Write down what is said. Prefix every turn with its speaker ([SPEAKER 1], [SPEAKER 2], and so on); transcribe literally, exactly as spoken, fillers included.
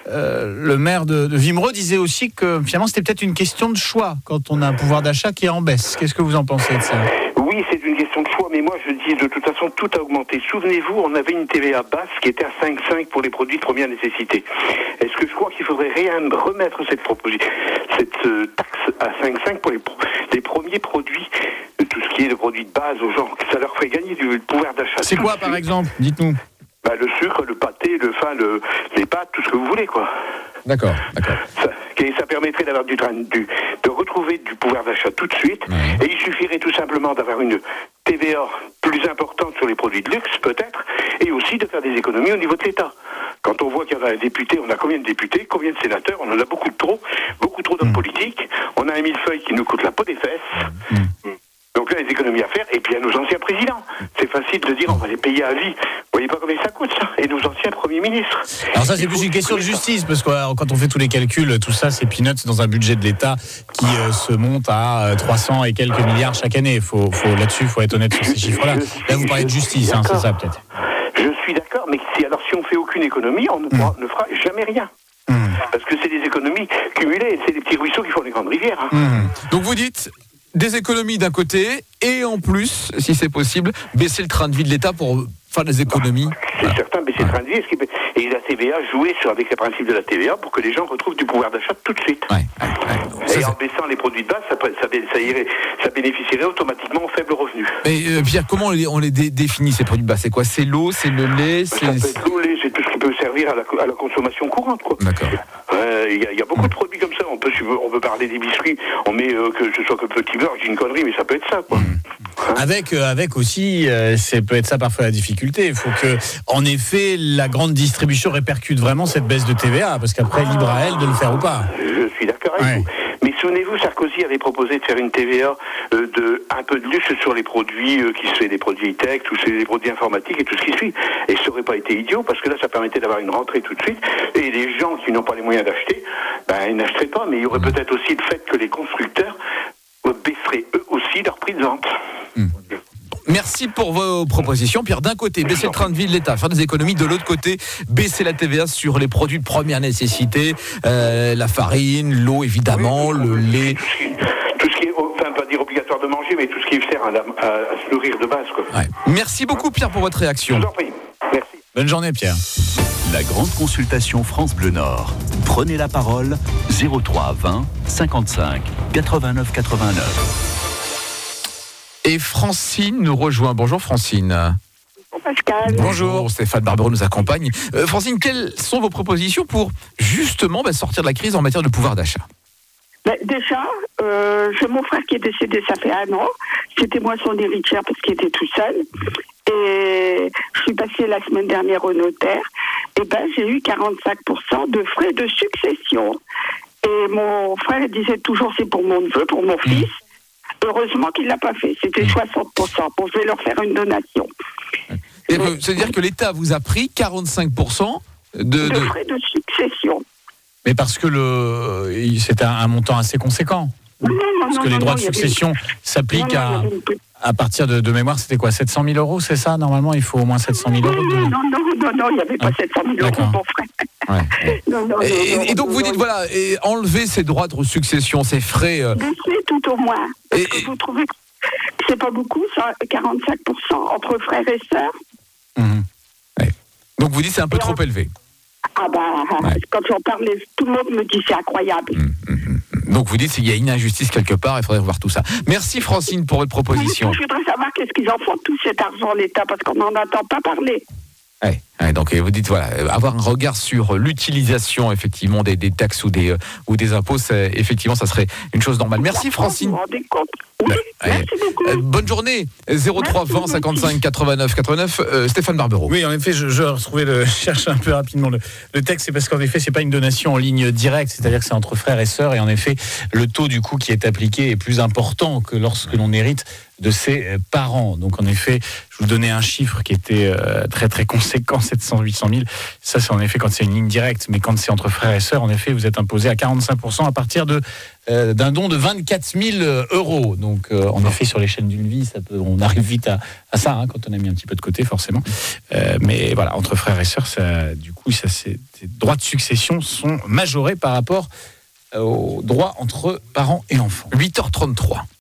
[SPEAKER 1] euh, le maire de, de Wimereux disait aussi que finalement c'était peut-être une question de choix quand on a un pouvoir d'achat qui est en baisse. Qu'est-ce que vous en pensez de ça ?
[SPEAKER 2] Oui, c'est une question de choix, mais moi je dis de toute façon tout a augmenté. Souvenez-vous, on avait une T V A basse qui était à cinq virgule cinq pour les produits de première nécessité. Est-ce que je crois qu'il faudrait rien remettre cette, proposi- cette euh, taxe à cinq virgule cinq pour les, pro- les premiers produits, tout ce qui est de produits de base aux gens, ça leur ferait gagner du pouvoir d'achat.
[SPEAKER 1] C'est quoi par exemple ? Dites-nous.
[SPEAKER 2] Bah, le sucre, le pâté, le fin, le, les pâtes, tout ce que vous voulez, quoi.
[SPEAKER 1] D'accord, d'accord.
[SPEAKER 2] Ça, et ça permettrait d'avoir du, du, de retrouver du pouvoir d'achat tout de suite. Mmh. Et il suffirait tout simplement d'avoir une T V A plus importante sur les produits de luxe, peut-être, et aussi de faire des économies au niveau de l'État. Quand on voit qu'il y a un député, on a combien de députés, combien de sénateurs, on en a beaucoup trop, beaucoup trop d'hommes mmh. politiques. On a un millefeuille qui nous coûte la peau des fesses. Mmh. Donc là, les économies à faire, et puis à nos anciens présidents. C'est facile de dire on va les payer à vie. Vous voyez pas combien ça coûte, ça ? Et nos anciens premiers ministres.
[SPEAKER 1] Alors ça, c'est plus une question de justice, parce que alors, quand on fait tous les calculs, tout ça, c'est peanuts dans un budget de l'État qui euh, se monte à euh, trois cents et quelques milliards chaque année. Faut, faut, là-dessus, il faut être honnête sur ces chiffres-là. Là, vous parlez de justice, hein, c'est ça peut-être.
[SPEAKER 2] Je suis d'accord, mais si, alors si on fait aucune économie, on ne, mmh. pourra, ne fera jamais rien. Mmh. Parce que c'est des économies cumulées, c'est des petits ruisseaux qui font les grandes rivières. Hein.
[SPEAKER 3] Mmh. Donc vous dites... des économies d'un côté et en plus, si c'est possible, baisser le train de vie de l'État pour faire des économies.
[SPEAKER 2] Bah, c'est voilà. certain, baisser ouais. le train de vie. Et la T V A, jouer sur, avec les principes de la T V A pour que les gens retrouvent du pouvoir d'achat tout de suite. Ouais, ouais, ouais. Et ça, en c'est... baissant les produits de base, ça, ça, ça, irait, ça bénéficierait automatiquement aux faibles revenus.
[SPEAKER 3] Mais euh, Pierre, comment on les, on les dé- définit ces produits de base ? C'est quoi ? C'est l'eau, c'est le lait, c'est...
[SPEAKER 2] Ça peut être l'eau, le lait, c'est tout ce qui peut servir à la, à la consommation courante, quoi.
[SPEAKER 3] D'accord.
[SPEAKER 2] Il euh, y, y a beaucoup mmh. de produits comme ça. On peut, on peut parler des biscuits. On met euh, que ce soit que petit beurre, j'ai une connerie, mais ça peut être ça, quoi. Mmh. Hein
[SPEAKER 1] avec, euh, avec aussi, euh, c'est peut être ça parfois la difficulté. Il faut que, en effet, la grande distribution répercute vraiment cette baisse de T V A, parce qu'après, ah, libre à elle de le faire ou pas.
[SPEAKER 2] Je suis d'accord avec ouais. vous. Mais souvenez-vous, Sarkozy avait proposé de faire une T V A euh, de un peu de luxe sur les produits euh, qui se fait des produits tech, tous les produits informatiques et tout ce qui suit. Et ça n'aurait pas été idiot, parce que là, ça permettait d'avoir une rentrée tout de suite. Et les gens qui n'ont pas les moyens d'acheter, ben, ils n'achèteraient pas. Mais il y aurait mmh. peut-être aussi le fait que les constructeurs baisseraient eux aussi leur prix de vente.
[SPEAKER 3] Mmh. Merci pour vos propositions, Pierre. D'un côté, baisser le train de vie de l'État, faire des économies. De l'autre côté, baisser la T V A sur les produits de première nécessité, euh, la farine, l'eau évidemment, oui, le lait.
[SPEAKER 2] Tout ce, qui, tout ce qui est, enfin pas dire obligatoire de manger, mais tout ce qui sert à, à, à se nourrir de base, quoi.
[SPEAKER 3] Ouais. Merci beaucoup, Pierre, pour votre réaction.
[SPEAKER 2] Je vous en prie. Merci.
[SPEAKER 1] Bonne journée, Pierre.
[SPEAKER 4] La grande consultation France Bleu Nord. Prenez la parole, zéro trois vingt cinquante-cinq quatre-vingt-neuf quatre-vingt-neuf.
[SPEAKER 3] Et Francine nous rejoint. Bonjour Francine.
[SPEAKER 5] Bonjour Pascal.
[SPEAKER 3] Bonjour, Stéphane Barbero nous accompagne. Euh, Francine, quelles sont vos propositions pour justement bah, sortir de la crise en matière de pouvoir d'achat ?
[SPEAKER 5] Ben, déjà, euh, j'ai mon frère qui est décédé, ça fait un an. C'était moi son héritière parce qu'il était tout seul. Et je suis passée la semaine dernière au notaire. Et ben j'ai eu quarante-cinq pour cent de frais de succession. Et mon frère disait toujours c'est pour mon neveu, pour mon fils. Heureusement qu'il ne l'a pas fait. C'était soixante pour cent. Bon, je vais leur faire une donation.
[SPEAKER 3] Et mais, c'est-à-dire que l'État vous a pris quarante-cinq pour cent de,
[SPEAKER 5] de...
[SPEAKER 3] de
[SPEAKER 5] frais de succession.
[SPEAKER 1] Mais parce que le, c'est un, un montant assez conséquent.
[SPEAKER 5] Non, non,
[SPEAKER 1] parce
[SPEAKER 5] non,
[SPEAKER 1] que les
[SPEAKER 5] non,
[SPEAKER 1] droits
[SPEAKER 5] non,
[SPEAKER 1] de succession
[SPEAKER 5] une...
[SPEAKER 1] s'appliquent
[SPEAKER 5] non,
[SPEAKER 1] à,
[SPEAKER 5] non, une...
[SPEAKER 1] à partir de, de mémoire, c'était quoi, sept cent mille euros, c'est ça ? Normalement, il faut au moins sept cent mille euros. De...
[SPEAKER 5] Non, non, non, non, non, il n'y avait pas ah, sept cent mille euros, mon frère.
[SPEAKER 1] Ouais, ouais.
[SPEAKER 5] Non, non,
[SPEAKER 3] et,
[SPEAKER 5] non,
[SPEAKER 3] et donc
[SPEAKER 5] non,
[SPEAKER 3] vous
[SPEAKER 5] non,
[SPEAKER 3] dites, voilà, et enlever ces droits de succession, ces frais... Euh...
[SPEAKER 5] Baisser tout au moins. Parce
[SPEAKER 3] et,
[SPEAKER 5] que vous trouvez que c'est pas beaucoup, ça, quarante-cinq pour cent entre frères et sœurs.
[SPEAKER 3] Mmh. Ouais. Donc vous dites c'est un peu et trop en... élevé.
[SPEAKER 5] Ah bah, ouais. Quand j'en parle, tout le monde me dit c'est incroyable.
[SPEAKER 3] Mmh, mmh. Donc vous dites qu'il y a une injustice quelque part, il faudrait voir tout ça. Merci Francine pour votre proposition.
[SPEAKER 5] Oui, je voudrais savoir qu'est-ce qu'ils en font de tout cet argent, l'État, parce qu'on n'en entend pas parler.
[SPEAKER 3] Ouais, ouais, donc vous dites voilà, avoir un regard sur l'utilisation effectivement des, des taxes ou des euh, ou des impôts, c'est, effectivement, ça serait une chose normale. Merci Francine.
[SPEAKER 5] Vous vous rendez compte ? Oui, bah, merci beaucoup.
[SPEAKER 3] Euh, bonne journée. zéro trois vingt cinquante-cinq quatre-vingt-neuf quatre-vingt-neuf. Euh, Stéphane Barbero.
[SPEAKER 1] Oui, en effet, je, je retrouvais le, je cherche un peu rapidement le, le texte. C'est parce qu'en effet, c'est pas une donation en ligne directe, c'est-à-dire que c'est entre frères et sœurs, et en effet, le taux du coup qui est appliqué est plus important que lorsque l'on hérite de ses parents. Donc en effet, je vous donnais un chiffre qui était euh, très très conséquent. sept cents, huit cent mille. Ça, c'est en effet quand c'est une ligne directe. Mais quand c'est entre frères et sœurs, en effet, vous êtes imposé à quarante-cinq pour cent à partir de, euh, d'un don de vingt-quatre mille euros. Donc, euh, en effet, sur l'échelle d'une vie, ça peut, on arrive vite à, à ça, hein, quand on a mis un petit peu de côté, forcément. Euh, mais voilà, entre frères et sœurs, ça, du coup, ça, c'est, ces droits de succession sont majorés par rapport aux droits entre parents et enfants.
[SPEAKER 3] huit heures trente-trois.